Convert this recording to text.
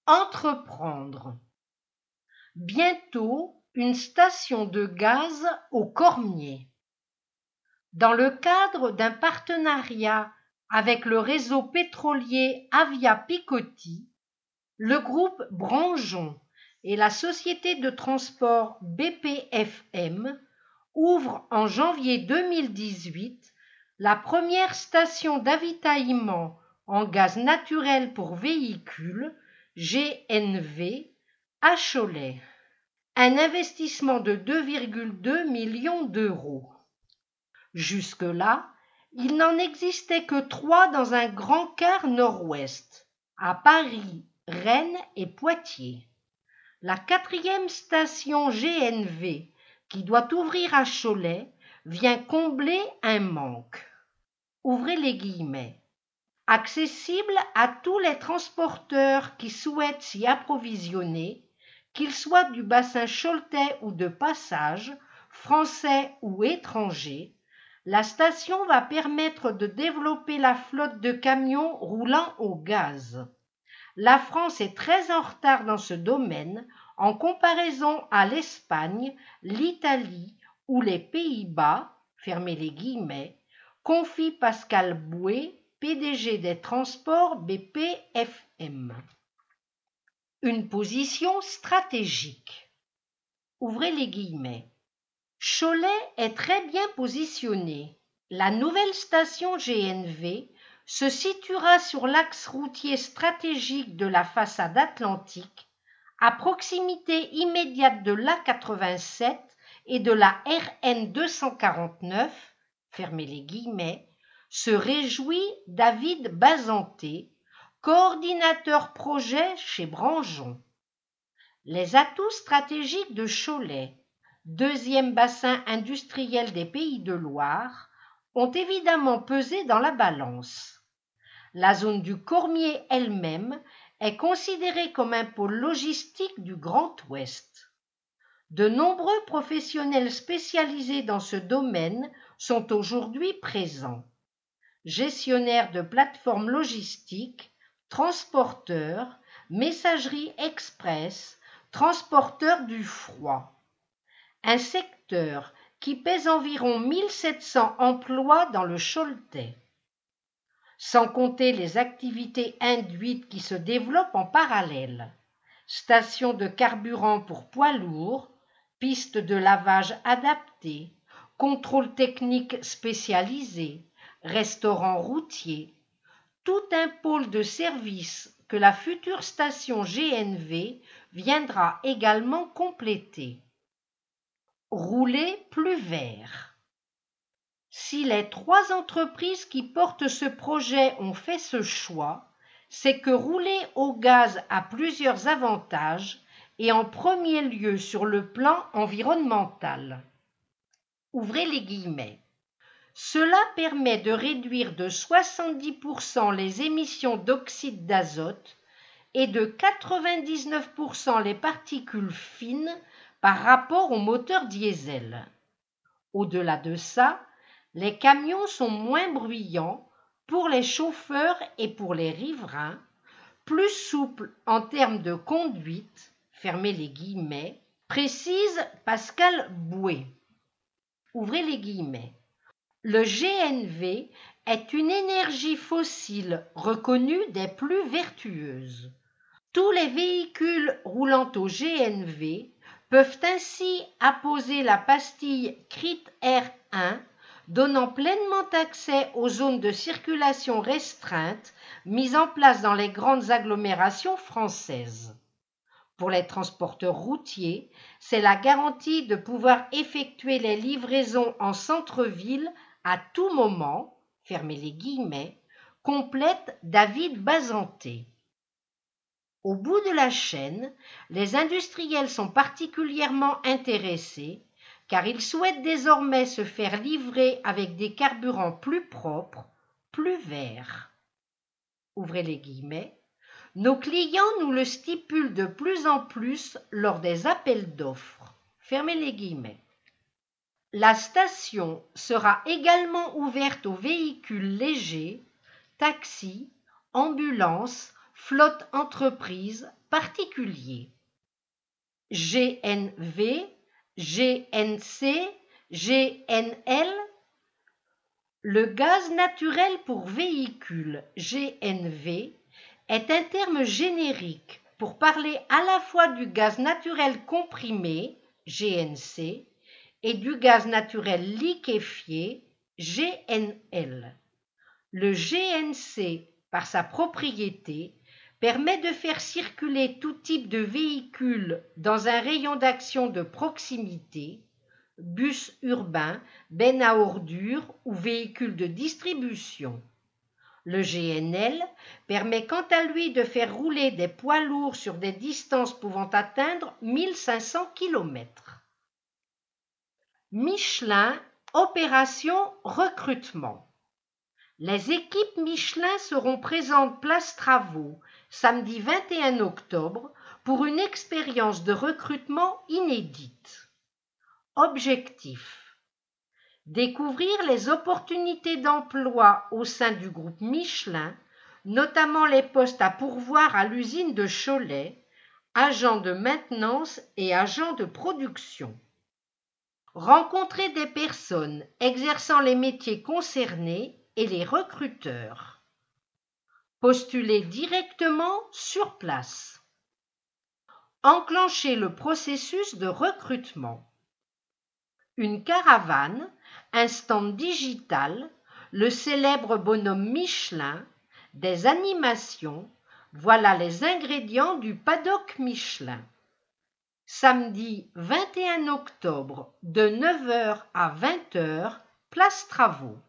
Entreprendre. Bientôt, une station de gaz au Cormier. Dans le cadre d'un partenariat avec le réseau pétrolier Avia Picotti, le groupe Branjon et la société de transport BPFM ouvrent en janvier 2018 la première station d'avitaillement en gaz naturel pour véhicules, GNV, à Cholet. Un investissement de 2,2 millions d'euros. Jusque-là, il n'en existait que 3 dans un grand quart nord-ouest, à Paris, Rennes et Poitiers. La 4e station GNV, qui doit ouvrir à Cholet, vient combler un manque. Ouvrez les guillemets. Accessible à tous les transporteurs qui souhaitent s'y approvisionner, qu'ils soient du bassin choletais ou de passage, français ou étrangers, la station va permettre de développer la flotte de camions roulant au gaz. La France est très en retard dans ce domaine en comparaison à l'Espagne, l'Italie ou les Pays-Bas, fermez les guillemets, confie Pascal Bouet, PDG des transports BPFM. Une position stratégique. Ouvrez les guillemets. Cholet est très bien positionné. La nouvelle station GNV se situera sur l'axe routier stratégique de la façade atlantique, à proximité immédiate de l'A87 et de la RN 249, fermez les guillemets, se réjouit David Bazanté, coordinateur projet chez Branjon. Les atouts stratégiques de Cholet, 2e bassin industriel des Pays de Loire, ont évidemment pesé dans la balance. La zone du Cormier elle-même est considérée comme un pôle logistique du Grand Ouest. De nombreux professionnels spécialisés dans ce domaine sont aujourd'hui présents. Gestionnaires de plateformes logistiques, transporteurs, messagerie express, transporteurs du froid. Un secteur qui pèse environ 1700 emplois dans le Choletais. Sans compter les activités induites qui se développent en parallèle. Stations de carburant pour poids lourds, pistes de lavage adaptées, contrôle technique spécialisé, restaurants routiers, tout un pôle de services que la future station GNV viendra également compléter. Rouler plus vert. Si les 3 entreprises qui portent ce projet ont fait ce choix, c'est que rouler au gaz a plusieurs avantages et en premier lieu sur le plan environnemental. Ouvrez les guillemets. Cela permet de réduire de 70% les émissions d'oxyde d'azote et de 99% les particules fines par rapport au moteur diesel. Au-delà de ça, les camions sont moins bruyants pour les chauffeurs et pour les riverains, plus souples en termes de conduite, fermez les guillemets, précise Pascal Bouet. Ouvrez les guillemets. Le GNV est une énergie fossile reconnue des plus vertueuses. Tous les véhicules roulant au GNV peuvent ainsi apposer la pastille CRIT R1, donnant pleinement accès aux zones de circulation restreintes mises en place dans les grandes agglomérations françaises. Pour les transporteurs routiers, c'est la garantie de pouvoir effectuer les livraisons en centre-ville à tout moment, fermez les guillemets, complète David Bazanté. Au bout de la chaîne, les industriels sont particulièrement intéressés car ils souhaitent désormais se faire livrer avec des carburants plus propres, plus verts. Ouvrez les guillemets. Nos clients nous le stipulent de plus en plus lors des appels d'offres. Fermez les guillemets. La station sera également ouverte aux véhicules légers, taxis, ambulances, flotte entreprise particulier. GNV, GNC, GNL. Le gaz naturel pour véhicule, GNV, est un terme générique pour parler à la fois du gaz naturel comprimé, GNC, et du gaz naturel liquéfié, GNL. Le GNC, par sa propriété, permet de faire circuler tout type de véhicule dans un rayon d'action de proximité, bus urbain, benne à ordures ou véhicule de distribution. Le GNL permet quant à lui de faire rouler des poids lourds sur des distances pouvant atteindre 1500 km. Michelin, opération recrutement. Les équipes Michelin seront présentes place Travaux samedi 21 octobre pour une expérience de recrutement inédite. Objectif: découvrir les opportunités d'emploi au sein du groupe Michelin, notamment les postes à pourvoir à l'usine de Cholet, agent de maintenance et agent de production. Rencontrer des personnes exerçant les métiers concernés et les recruteurs. Postuler directement sur place. Enclencher le processus de recrutement. Une caravane, un stand digital, le célèbre bonhomme Michelin, des animations, voilà les ingrédients du paddock Michelin. Samedi 21 octobre de 9h à 20h, place Travaux.